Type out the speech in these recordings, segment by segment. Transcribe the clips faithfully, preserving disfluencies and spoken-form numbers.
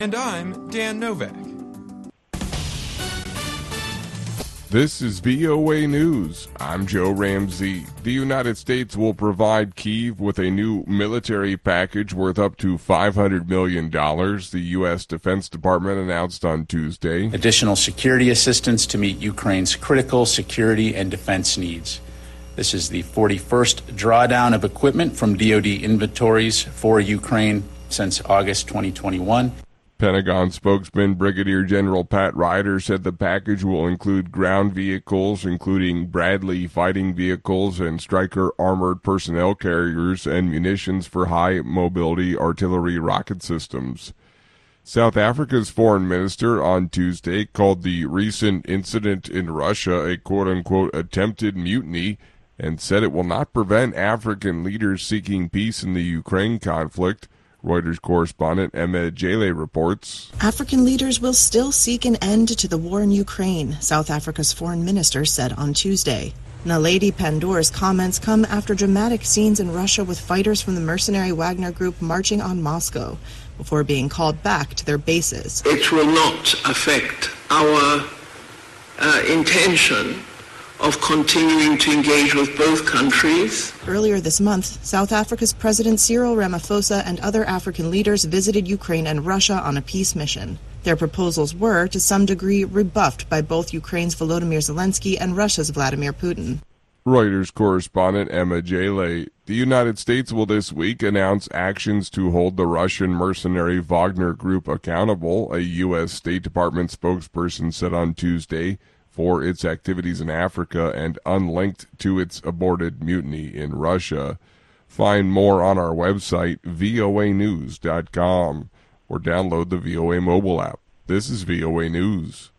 And I'm Dan Novak. This is V O A News. I'm Joe Ramsey. The United States will provide Kyiv with a new military package worth up to five hundred million dollars, the U S Defense Department announced on Tuesday. Additional security assistance to meet Ukraine's critical security and defense needs. This is the forty-first drawdown of equipment from D O D inventories for Ukraine since August twenty twenty-one. Pentagon spokesman Brigadier General Pat Ryder said the package will include ground vehicles, including Bradley fighting vehicles and Stryker armored personnel carriers, and munitions for high-mobility artillery rocket systems. South Africa's foreign minister on Tuesday called the recent incident in Russia a quote-unquote attempted mutiny and said it will not prevent African leaders seeking peace in the Ukraine conflict. Reuters correspondent Emma Jale reports. African leaders will still seek an end to the war in Ukraine, South Africa's foreign minister said on Tuesday. Naledi Pandor's comments come after dramatic scenes in Russia with fighters from the mercenary Wagner group marching on Moscow before being called back to their bases. It will not affect our uh, intention of continuing to engage with both countries. Earlier this month, South Africa's President Cyril Ramaphosa and other African leaders visited Ukraine and Russia on a peace mission. Their proposals were, to some degree, rebuffed by both Ukraine's Volodymyr Zelensky and Russia's Vladimir Putin. Reuters correspondent Emma Jale. The United States will this week announce actions to hold the Russian mercenary Wagner Group accountable, a U S State Department spokesperson said on Tuesday, for its activities in Africa and unlinked to its aborted mutiny in Russia. Find more on our website, V O A news dot com, or download the V O A mobile app. This is V O A News.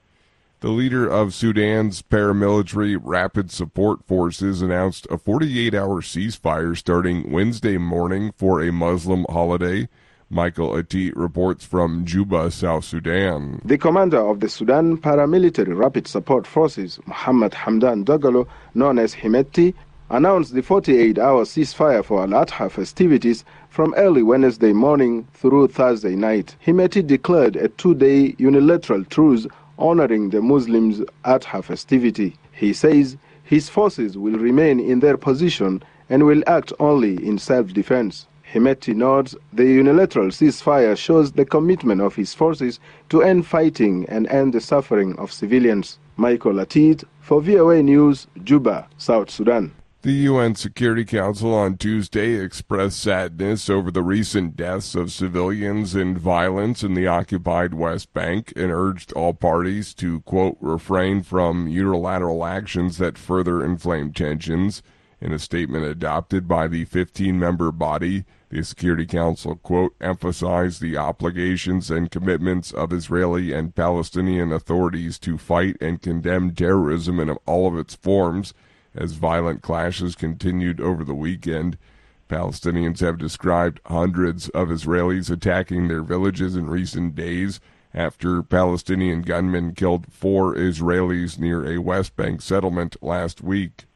The leader of Sudan's paramilitary Rapid Support Forces announced a forty-eight hour ceasefire starting Wednesday morning for a Muslim holiday. Michael Atit reports from Juba, South Sudan. The commander of the Sudan Paramilitary Rapid Support Forces, Mohammed Hamdan Dagalo, known as Hemeti, announced the forty-eight hour ceasefire for Al-Adha festivities from early Wednesday morning through Thursday night. Hemeti declared a two-day unilateral truce honoring the Muslims' Adha festivity. He says his forces will remain in their position and will act only in self-defense. Hemeti notes the unilateral ceasefire shows the commitment of his forces to end fighting and end the suffering of civilians. Michael Atit for V O A News, Juba, South Sudan. The U N Security Council on Tuesday expressed sadness over the recent deaths of civilians and violence in the occupied West Bank and urged all parties to, quote, refrain from unilateral actions that further inflame tensions. In a statement adopted by the fifteen member body, the Security Council, quote, emphasized the obligations and commitments of Israeli and Palestinian authorities to fight and condemn terrorism in all of its forms. As violent clashes continued over the weekend, Palestinians have described hundreds of Israelis attacking their villages in recent days after Palestinian gunmen killed four Israelis near a West Bank settlement last week.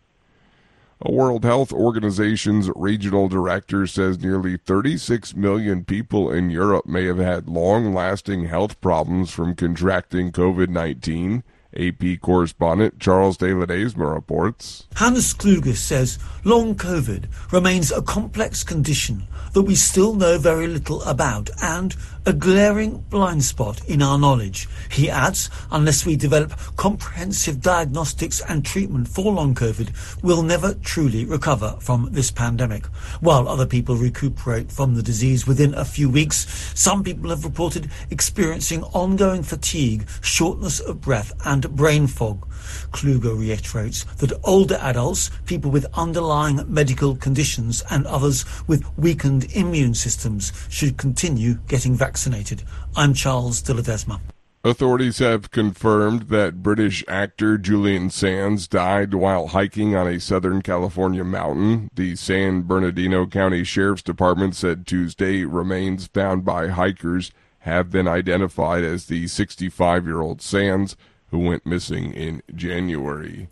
A World Health Organization's regional director says nearly thirty-six million people in Europe may have had long-lasting health problems from contracting COVID nineteen. A P correspondent Charles de Ledesma reports. Hannes Kluger says long COVID remains a complex condition that we still know very little about and a glaring blind spot in our knowledge. He adds, unless we develop comprehensive diagnostics and treatment for long COVID, we'll never truly recover from this pandemic. While other people recuperate from the disease within a few weeks, some people have reported experiencing ongoing fatigue, shortness of breath and brain fog. Kluger reiterates that older adults, people with underlying medical conditions and others with weakened immune systems should continue getting vaccinated. I'm Charles de Ledesma. Authorities have confirmed that British actor Julian Sands died while hiking on a Southern California mountain. The San Bernardino County Sheriff's Department said Tuesday remains found by hikers have been identified as the sixty-five-year-old Sands, who went missing in January.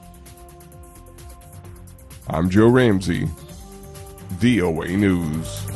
I'm Joe Ramsey, V O A News.